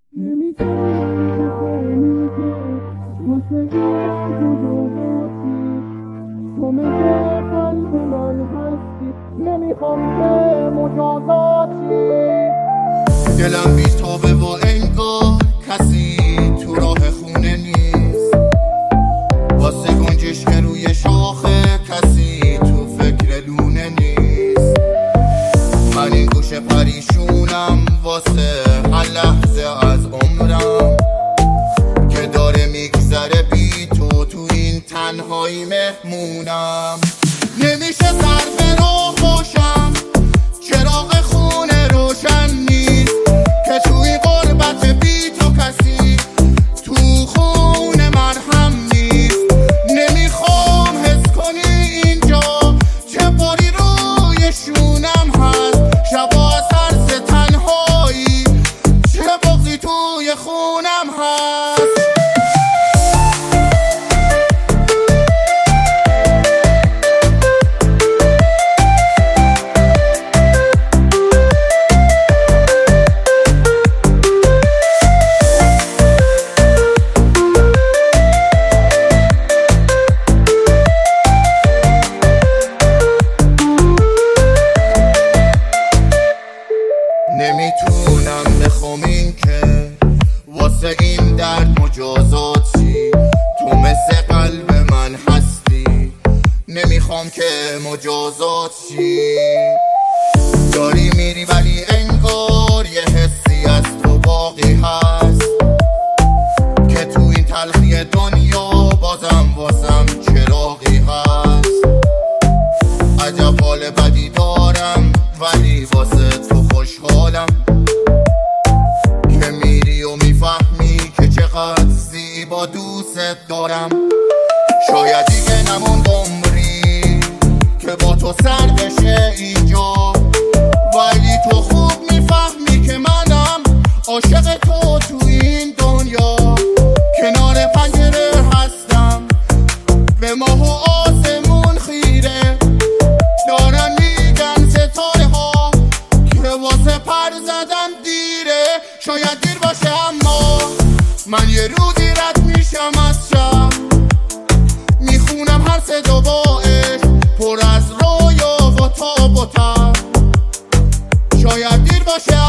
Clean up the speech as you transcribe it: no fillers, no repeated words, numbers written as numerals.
دلم بی‌تابه و انگار کسی تو راه خونه نیست، واسه گنجش که روی شاخه کسی تو فکر لونه نیست. من این گوشه پریشونم واسه هر لحظه از عمرم که داره میگذره بی تو این تنهایی مهمونم. نمیشه سر به راه باشم، چراغ خونه روشن نیست که توی غربت بی تو کسی تو خونه من هم نیست. نمیخوام حس کنی اینجا چه باری روی شونم هست، شبا سرس تنهایی چه بغضی توی خونم هست. نمیتونم بخوام این که واسه این درد مجازات چی، تو مثل قلب من هستی، نمیخوام که مجازات چی. داری میری ولی انگار یه حسی از تو باقی هست که تو این تلخی دنیا بازم واسم چراغی هست. عجب حال بدی دارم ولی واسه تو خوشحالم که میری و میفهمی که چقدر زیبا دوست دارم. شاید دیگه نموند عمری که با تو سر بشه اینجا، ولی تو خوب میفهمی که منم عاشق تو این دنیا. کنار پنجره هستم به ماه و آسمون خیره، دارن میگن ستاره ها که واسه پر زدن دیره. شاید دیر باشه اما من یه روزی رد میشم از شب، میخونم هر صدا با عشق پر از رویا و تاب و تب. شاید دیر باشه